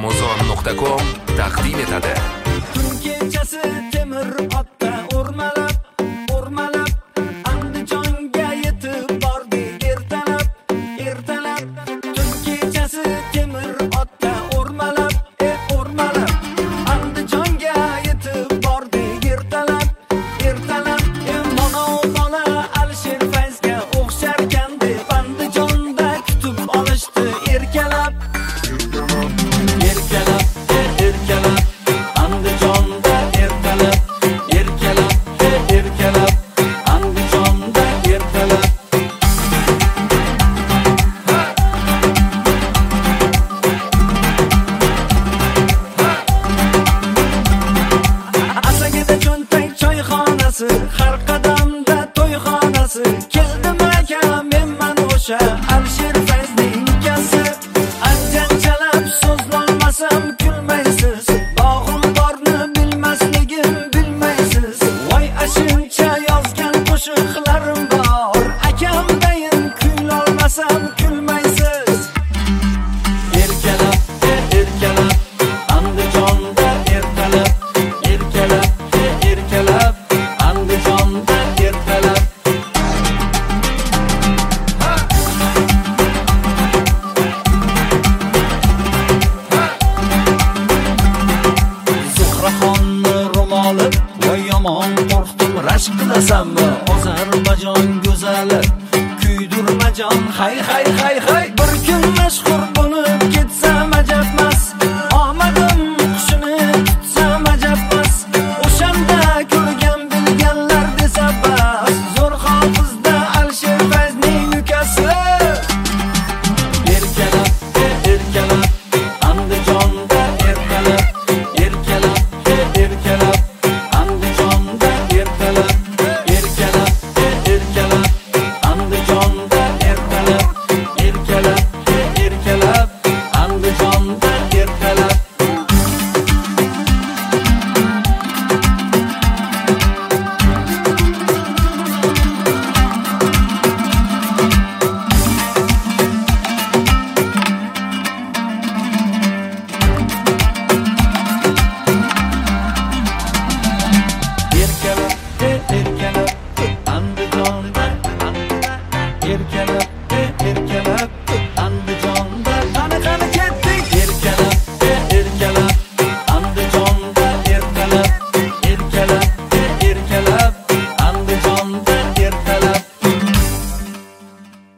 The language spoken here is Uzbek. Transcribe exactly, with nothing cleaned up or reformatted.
amazon nuqta com taqdim etadi. Tun kechasi temir otda o'rmalab, o'rmalab Andijonga yetib bordi ertalab, ertalab. Tun kechasi temir otda o'rmalab, e o'rmalab Andijonga yetib bordi ertalab, ertalab. E mono bola Alisher Fayzga o'xsharkan deb Andijonda kutib olishdi erkalab. Erkalab, erkalab Andijonda erkalab, erkalab, erkalab Andijonda erkalab. Asagida cho'ntak choyxonasi, har qadamda to'yxonasi. Keldim aka, menman o'sha Alisher Fayzning ukasi. Anchanchalab so'zlolmasam kulmaysiz, bog'im borni bilmasligim bilmaysiz. Voy ashuncha yozgan qo'shiqlarim bor, akamdayin kuylolmasam kulmaysiz. Erkalab, erkalab Andijonda erkalab, erkalab, erkalab Andijonda erkalab. Zuhraxonni ro'moli, voy yomon qo'rqdim rashk qilasanmi? Ozarbajon go'zali, kuydirmajon hay hay hay.